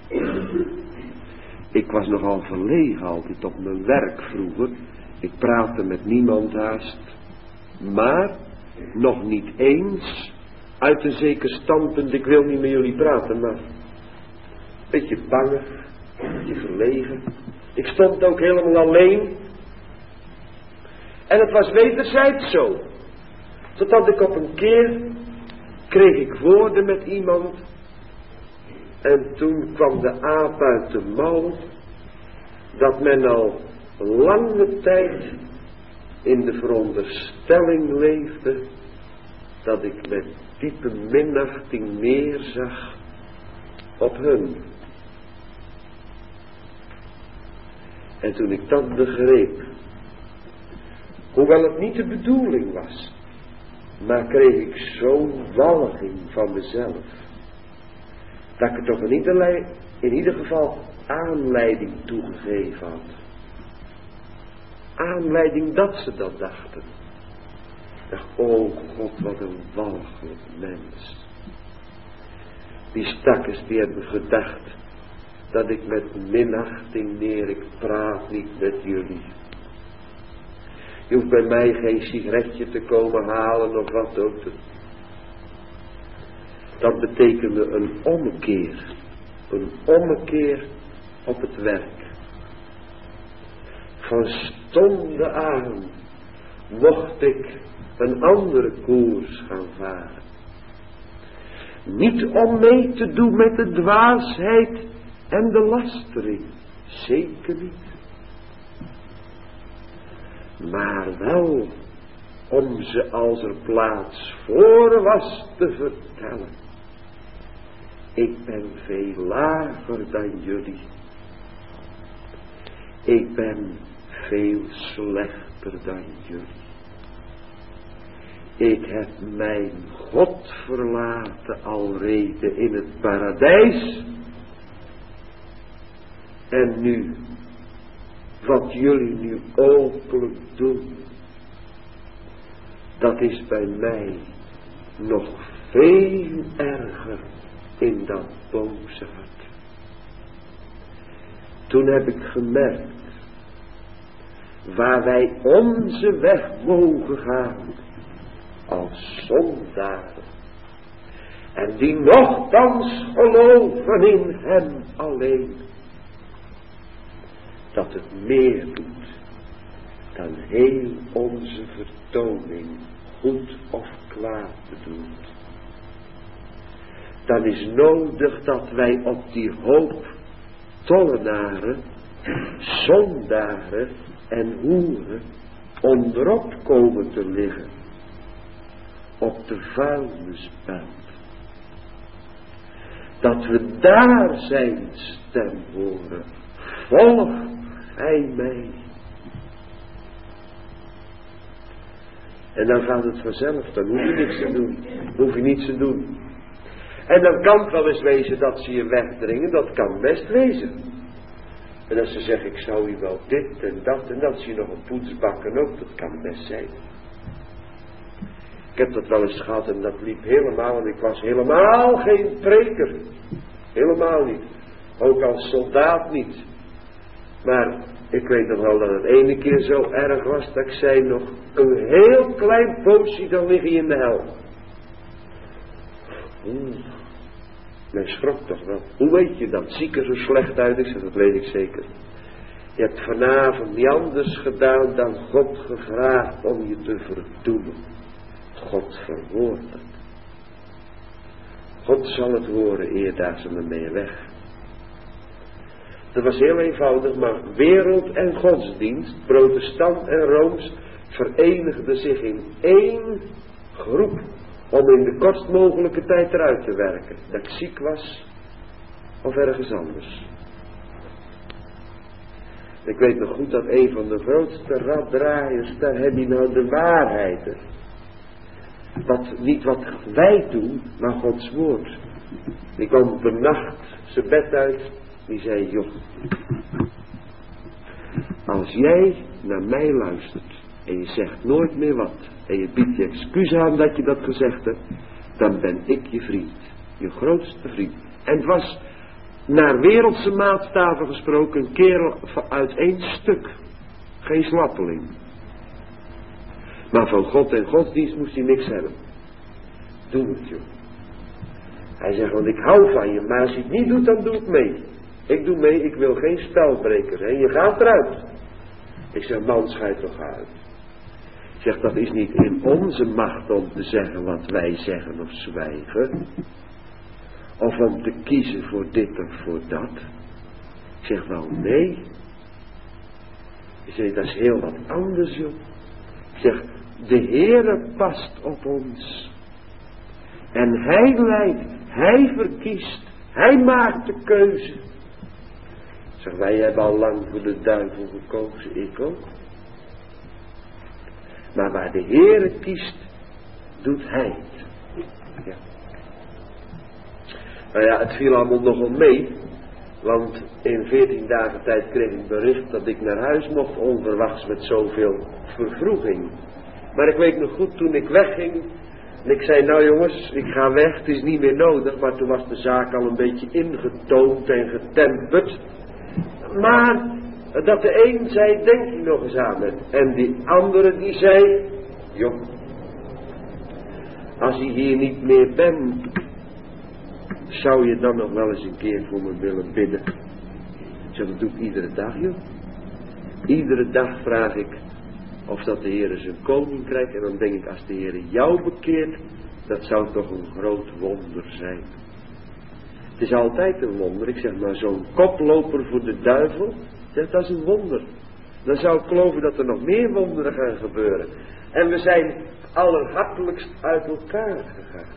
Ik was nogal verlegen altijd op mijn werk vroeger. Ik praatte met niemand haast. Maar nog niet eens uit een zeker standpunt, ik wil niet met jullie praten, maar een beetje bangig, een beetje verlegen. Ik stond ook helemaal alleen. En het was wederzijds zo. Totdat ik op een keer kreeg ik woorden met iemand. En toen kwam de aap uit de mouw. Dat men al lange tijd in de veronderstelling leefde. Dat ik met diepe minachting neerzag op hun. En toen ik dat begreep, hoewel het niet de bedoeling was, maar kreeg ik zo'n walging van mezelf, dat ik er toch in ieder geval aanleiding toegegeven had. Aanleiding dat ze dat dachten. Ik dacht, oh God, wat een walgelijk mens. Die stakkers die hebben gedacht dat ik met minachting neer, ik praat niet met jullie. Je hoeft bij mij geen sigaretje te komen halen of wat ook. Dat betekende een ommekeer. Een ommekeer op het werk. Van stonden aan mocht ik een andere koers gaan varen. Niet om mee te doen met de dwaasheid en de lastering. Zeker niet. Maar wel om ze als er plaats voor was te vertellen. Ik ben veel lager dan jullie. Ik ben veel slechter dan jullie. Ik heb mijn God verlaten alrede in het paradijs. En nu, wat jullie nu openlijk doen, dat is bij mij nog veel erger in dat boze hart. Toen heb ik gemerkt, waar wij onze weg mogen gaan, als zondaren, En die nochtans geloven in hem alleen. Dat het meer doet dan heel onze vertoning goed of kwaad bedoelt. Dan is nodig dat wij op die hoop tollenaren, zondaren en hoeren onderop komen te liggen. Op de vuilnisbelt. Dat we daar zijn stem horen. Volg hij mij. En dan gaat het vanzelf. Dan hoef je niks te doen. Hoef je niets te doen. En dan kan het wel eens wezen dat ze je wegdringen. Dat kan best wezen. En als ze zeggen, ik zou je wel dit en dat ze je nog een poets bakken ook. Dat kan best zijn. Ik heb dat wel eens gehad en dat liep helemaal. En ik was helemaal geen preker. Helemaal niet. Ook als soldaat niet. Maar ik weet nog wel dat het ene keer zo erg was dat ik zei nog een heel klein poosje, dan lig je in de hel. Men schrok toch wel. Hoe weet je dat? Ziek er zo slecht uit? Ik zeg, dat weet ik zeker. Je hebt vanavond niet anders gedaan dan God gevraagd om je te verdoemen. God verwoordt het. God zal het horen eerder ze me mee weg. Dat was heel eenvoudig, maar wereld en godsdienst, protestant en rooms, verenigden zich in één groep om in de kortst mogelijke tijd eruit te werken. Dat ik ziek was of ergens anders. Ik weet nog goed dat een van de grootste raddraaiers, daar heb je nou de waarheid. Niet wat wij doen, maar Gods woord. Die kwam op de nacht zijn bed uit, die zei, joh, als jij naar mij luistert en je zegt nooit meer wat en je biedt je excuus aan dat je dat gezegd hebt, dan ben ik je vriend, je grootste vriend. En het was naar wereldse maatstaven gesproken een kerel uit één stuk, geen slappeling. Maar van God en godsdienst moest hij niks hebben. Doe het, joh. Hij zegt, want ik hou van je, maar als je het niet doet, dan doe ik mee. Ik doe mee, ik wil geen spelbreker. En je gaat eruit. Ik zeg, man, schijt toch uit. Ik zeg, dat is niet in onze macht om te zeggen wat wij zeggen of zwijgen. Of om te kiezen voor dit of voor dat. Ik zeg, wel nee. Ik zeg, dat is heel wat anders, joh. Ik zeg, de Heere past op ons. En hij leidt, hij verkiest, hij maakt de keuze. Ik zeg, wij hebben al lang voor de duivel gekozen, ik ook. Maar waar de Heere kiest, doet hij het. Ja. Nou ja, het viel allemaal nogal mee. Want in 14 dagen tijd kreeg ik bericht dat ik naar huis mocht, onverwachts met zoveel vervroeging. Maar ik weet nog goed, toen ik wegging, en ik zei, nou jongens, ik ga weg, het is niet meer nodig. Maar toen was de zaak al een beetje ingetoomd en getemperd. Maar dat de een zei, denk je nog eens aan me. En die andere die zei, joh, als je hier niet meer bent, zou je dan nog wel eens een keer voor me willen bidden? Ik zeg, dat doe ik iedere dag, joh. Iedere dag vraag ik of dat de Heer zijn koninkrijk. En dan denk ik, als de Heer jou bekeert, dat zou toch een groot wonder zijn. Het is altijd een wonder. Ik zeg maar, zo'n koploper voor de duivel, zeg, dat is een wonder. Dan zou ik geloven dat er nog meer wonderen gaan gebeuren. En we zijn allerhartelijkst uit elkaar gegaan.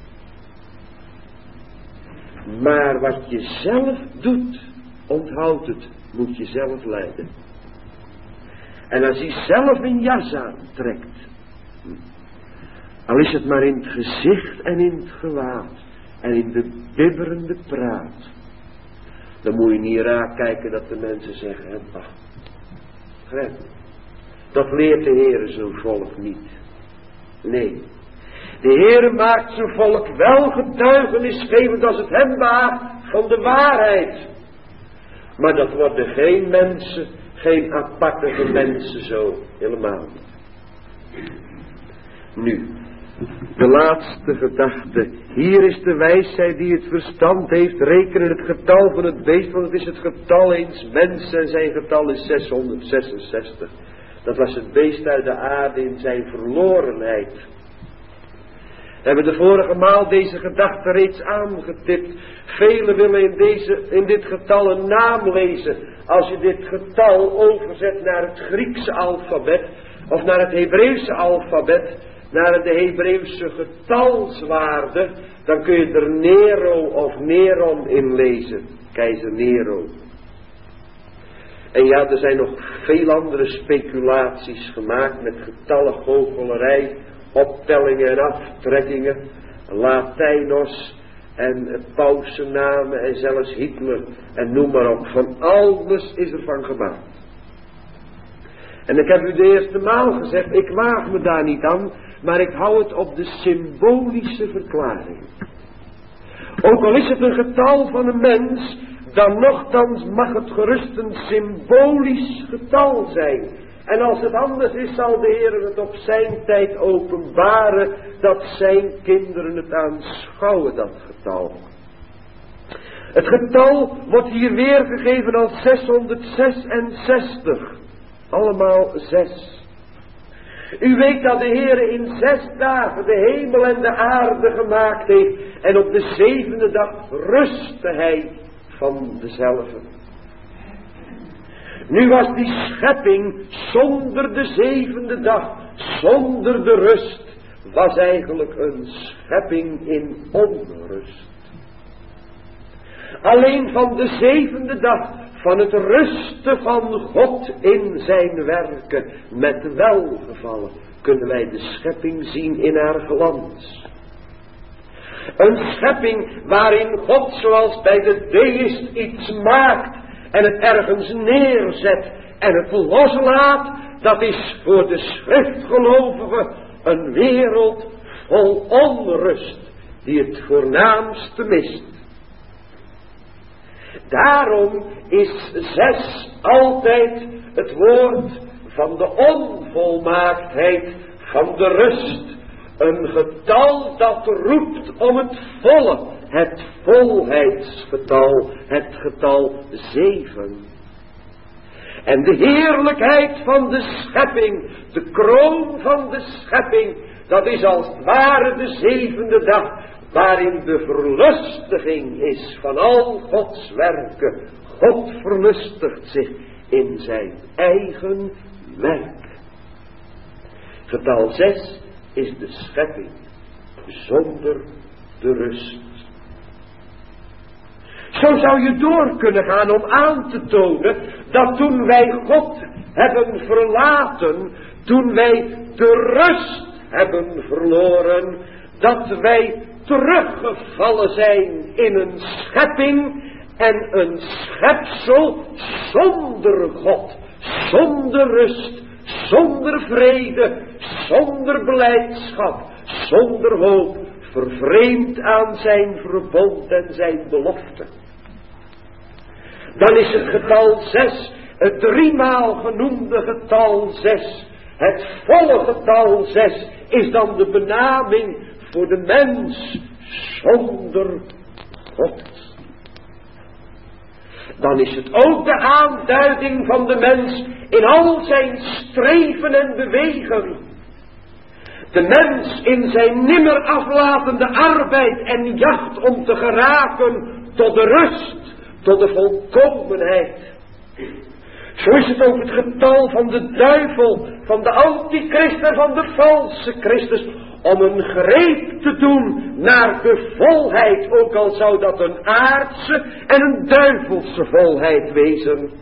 Maar wat je zelf doet, onthoud het, moet je zelf leiden. En als hij zelf een jas aantrekt, al is het maar in het gezicht en in het gewaad en in de bibberende praat, dan moet je niet raar kijken dat de mensen zeggen, ach, begrijp je? Dat leert de Heere zijn volk niet. Nee, de Heere maakt zijn volk wel getuigenis gevend als het hem waagt van de waarheid. Maar dat worden geen mensen, geen aparte mensen zo, helemaal niet. Nu, De laatste gedachte. Hier is de wijsheid die het verstand heeft. Rekenen het getal van het beest, want het is het getal eens mens en zijn getal is 666. Dat was het beest uit de aarde in zijn verlorenheid. We hebben de vorige maal deze gedachte reeds aangetipt. Velen willen in dit getal een naam lezen. Als je dit getal overzet naar het Griekse alfabet of naar het Hebreeuwse alfabet, naar de Hebreeuwse getalswaarde, dan kun je er Nero of Neron in lezen. Keizer Nero. En ja, er zijn nog veel andere speculaties gemaakt met getallen, goochelerij, optellingen en aftrekkingen, Latijnos en pausennamen en zelfs Hitler en noem maar op. Van alles is er van gemaakt. En ik heb u de eerste maal gezegd, ik waag me daar niet aan, maar ik hou het op de symbolische verklaring. Ook al is het een getal van een mens, dan nochtans mag het gerust een symbolisch getal zijn. En als het anders is, zal de Heer het op zijn tijd openbaren, dat zijn kinderen het aanschouwen, dat getal. Het getal wordt hier weergegeven als 666. Allemaal 6. U weet dat de Heer in 6 dagen de hemel en de aarde gemaakt heeft. En op de 7e dag rustte hij van dezelfde. Nu was die schepping zonder de 7e dag, zonder de rust, was eigenlijk een schepping in onrust. Alleen van de 7e dag, van het rusten van God in zijn werken, met welgevallen, kunnen wij de schepping zien in haar glans. Een schepping waarin God, zoals bij de deist, iets maakt en het ergens neerzet en het loslaat, dat is voor de schriftgelovigen een wereld vol onrust, die het voornaamste mist. Daarom is 6 altijd het woord van de onvolmaaktheid, van de rust. Een getal dat roept om het volle, het volheidsgetal, het getal 7. En de heerlijkheid van de schepping, de kroon van de schepping, dat is als het ware de 7e dag, waarin de verlustiging is van al Gods werken. God verlustigt zich in zijn eigen werk. Getal 6 is de schepping zonder de rust. Zo zou je door kunnen gaan om aan te tonen dat toen wij God hebben verlaten, toen wij de rust hebben verloren, dat wij teruggevallen zijn in een schepping en een schepsel zonder God, zonder rust, zonder vrede, zonder blijdschap, zonder hoop, vervreemd aan zijn verbond en zijn belofte. Dan is het getal 6, het 3-maal genoemde getal 6, het volle getal 6, is dan de benaming voor de mens zonder God. Dan is het ook de aanduiding van de mens in al zijn streven en bewegen. De mens in zijn nimmer aflatende arbeid en jacht om te geraken tot de rust, tot de volkomenheid. Zo is het ook het getal van de duivel, van de antichrist en van de valse Christus, om een greep te doen naar de volheid, ook al zou dat een aardse en een duivelse volheid wezen.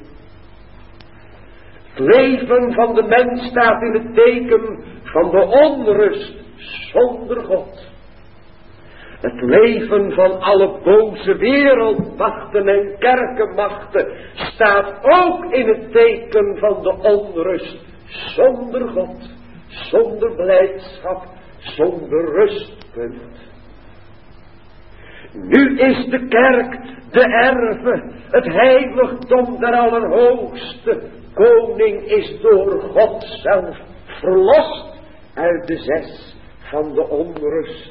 Het leven van de mens staat in het teken van de onrust zonder God. Het leven van alle boze wereldmachten en kerkenmachten staat ook in het teken van de onrust zonder God, zonder blijdschap, zonder rustpunt. Nu is de kerk de erve, het heiligdom der Allerhoogste. Koning is door God zelf verlost uit de 6, van de onrust.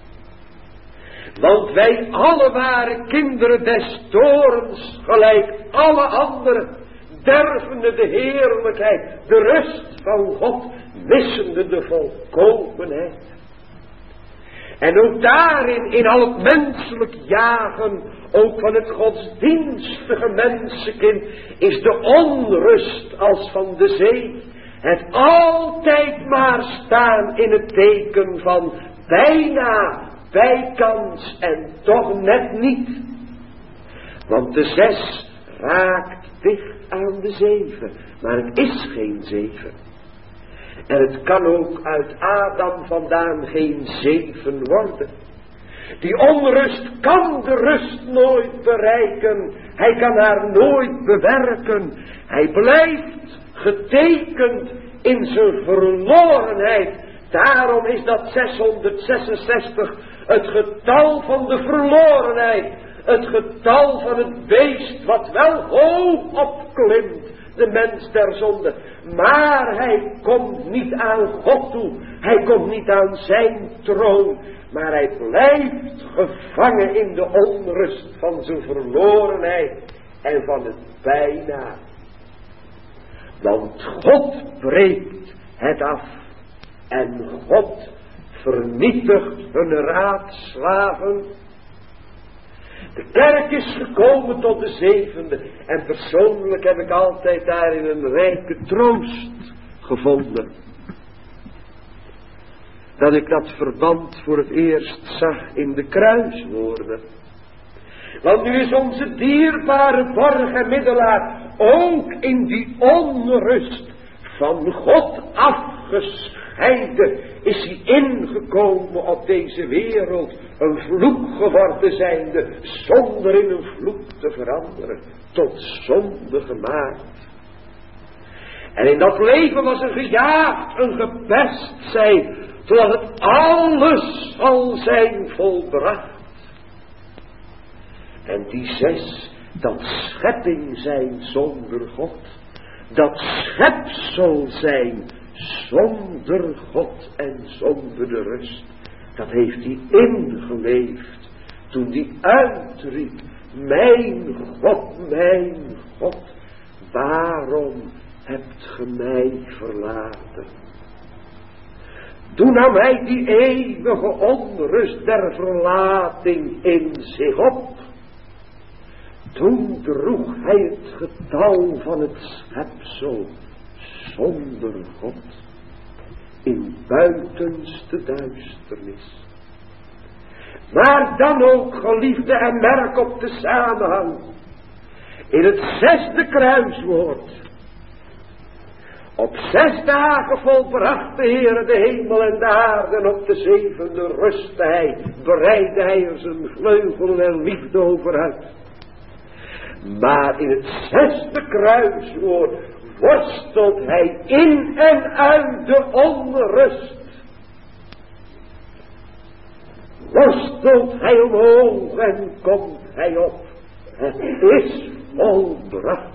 Want wij alle waren kinderen des toorns, gelijk alle anderen, dervende de heerlijkheid, de rust van God, missende de volkomenheid. En ook daarin, in al het menselijk jagen, ook van het godsdienstige mensenkind, is de onrust als van de zee. Het altijd maar staan in het teken van bijna, bijkans en toch net niet. Want de 6 raakt dicht aan de 7, maar het is geen 7. En het kan ook uit Adam vandaan geen 7 worden. Die onrust kan de rust nooit bereiken. Hij kan haar nooit bewerken. Hij blijft getekend in zijn verlorenheid. Daarom is dat 666 het getal van de verlorenheid. Het getal van het beest wat wel hoog opklimt. De mens der zonde. Maar hij komt niet aan God toe. Hij komt niet aan zijn troon. Maar hij blijft gevangen in de onrust van zijn verlorenheid. En van het bijna. Want God breekt het af. En God vernietigt hun raadslaven. De kerk is gekomen tot de 7e. En persoonlijk heb ik altijd daarin een rijke troost gevonden. Dat ik dat verband voor het eerst zag in de kruiswoorden. Want nu is onze dierbare borg en middelaar ook in die onrust van God afgescheiden is hij ingekomen op deze wereld, een vloek geworden zijnde, zonder in een vloek te veranderen, tot zonde gemaakt. En in dat leven was er gejaagd, een gepest zijn, totdat het alles zal zijn volbracht. En die 6, dat schepping zijn zonder God, dat schepsel zijn zonder God en zonder de rust, dat heeft hij ingeleefd toen hij uitriep, mijn God, waarom hebt ge mij verlaten? Toen nam hij die eeuwige onrust der verlating in zich op. Toen droeg hij het getal van het schepsel zonder God in buitenste duisternis. Maar dan ook, geliefde, en merk op de samenhang, in het 6e kruiswoord. Op 6 dagen volbracht de Heere de hemel en de aarde, en op de 7e rustte hij, breidde hij er zijn vleugelen en liefde over uit. Maar in het 6e kruiswoord worstelt hij in en uit de onrust. Worstelt hij omhoog en komt hij op. Het is volbracht.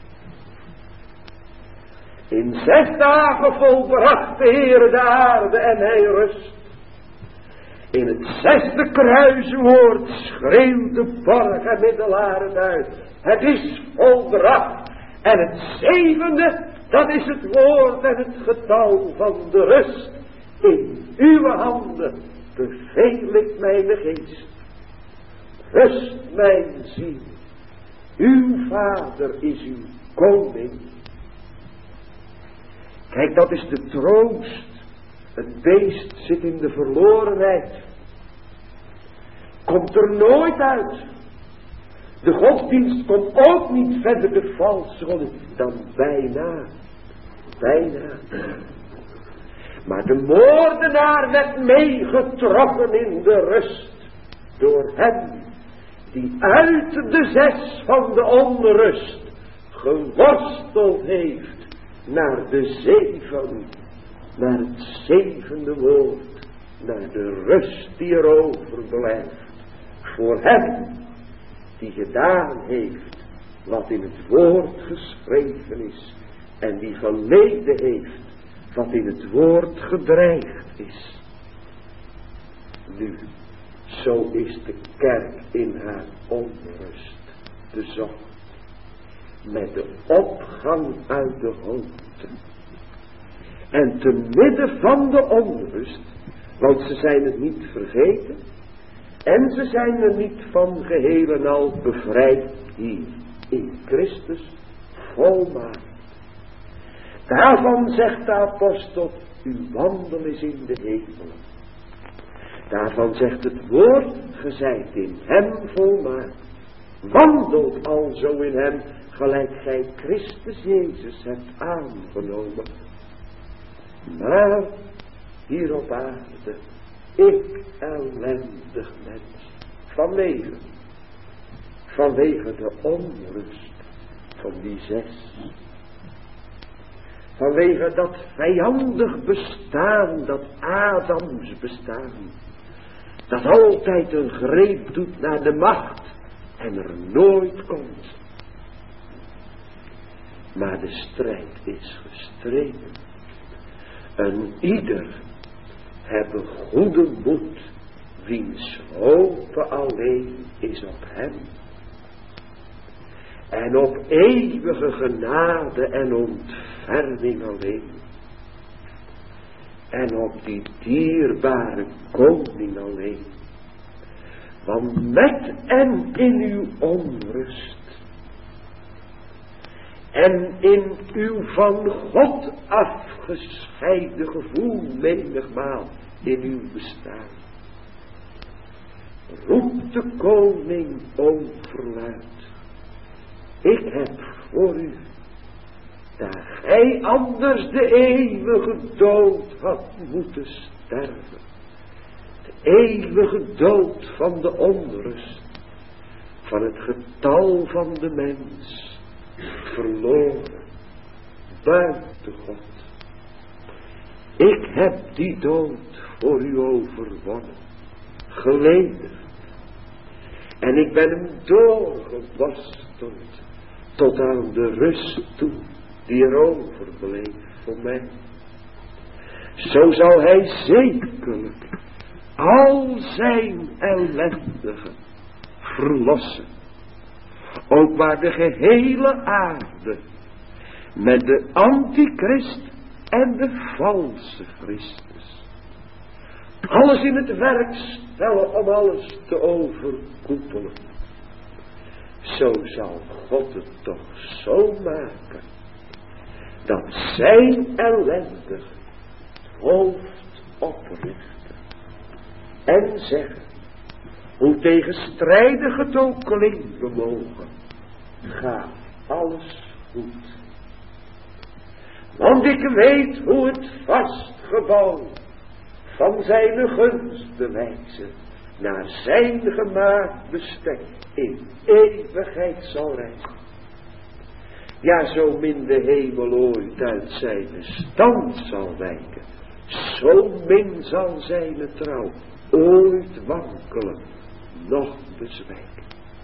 In 6 dagen volbracht de Heere de aarde en hij rust. In het 6e kruiswoord schreeuwt de borg en middelaren uit. Het is volbracht. En het 7e, dat is het woord en het getal van de rust. In uw handen beveel ik mijn geest. Rust mijn ziel. Uw vader is uw koning. Kijk, dat is de troost. Het beest zit in de verlorenheid. Komt er nooit uit. De godsdienst komt ook niet verder de valse godsdienst dan bijna. Bijna. Maar de moordenaar werd meegetrokken in de rust. Door hem die uit de 6 van de onrust geworsteld heeft naar de 7. Naar het 7e woord. Naar de rust die er overblijft. Voor hem die gedaan heeft wat in het woord geschreven is. En die geleden heeft wat in het woord gedreigd is. Nu, zo is de kerk in haar onrust bezocht. Met de opgang uit de hoogte. En te midden van de onrust, want ze zijn het niet vergeten. En ze zijn er niet van geheel en al bevrijd hier in Christus volmaakt. Daarvan zegt de apostel, uw wandel is in de hemelen. Daarvan zegt het woord, ge zijt in hem volmaakt. Wandelt alzo in hem, gelijk gij Christus Jezus hebt aangenomen. Maar hier op aarde, ik ellendig mens, vanwege de onrust van die 6. Vanwege dat vijandig bestaan, dat Adams bestaan, dat altijd een greep doet naar de macht en er nooit komt. Maar de strijd is gestreden. En ieder hebben goede moed, wiens hoop alleen is op hem. En op eeuwige genade en ontferming alleen. En op die dierbare koning alleen. Want met en in uw onrust. En in uw van God afgescheiden gevoel menigmaal in uw bestaan. Roept de koning overluid. Ik heb voor u, daar gij anders de eeuwige dood had moeten sterven. De eeuwige dood van de onrust, van het getal van de mens, verloren, buiten God. Ik heb die dood voor u overwonnen, geleden. En ik ben hem doorgeworsteld tot aan de rust toe die er overbleef voor mij. Zo zal hij zekerlijk al zijn ellendigen verlossen. Ook waar de gehele aarde met de antichrist en de valse Christus alles in het werk stellen om alles te overkoepelen. Zo zal God het toch zo maken dat zijn ellendig hoofd oprichten en zeggen, hoe tegenstrijdig het ook klinken mogen, gaat alles goed. Want ik weet hoe het vastgebouw van zijn gunst bewijzen naar zijn gemaakt bestek in eeuwigheid zal reizen. Ja, zo min de hemel ooit uit zijn stand zal wijken, zo min zal zijn trouw ooit wankelen, nog bezwijken.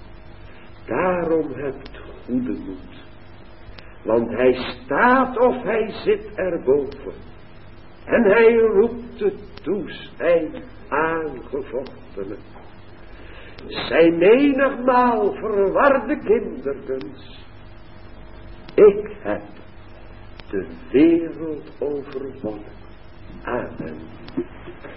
Daarom hebt goede moed, want hij staat of hij zit erboven, en hij roept de toeschijn aangevochtenen. Zijn menigmaal verwarde kinderkens. Ik heb de wereld overwonnen. Amen.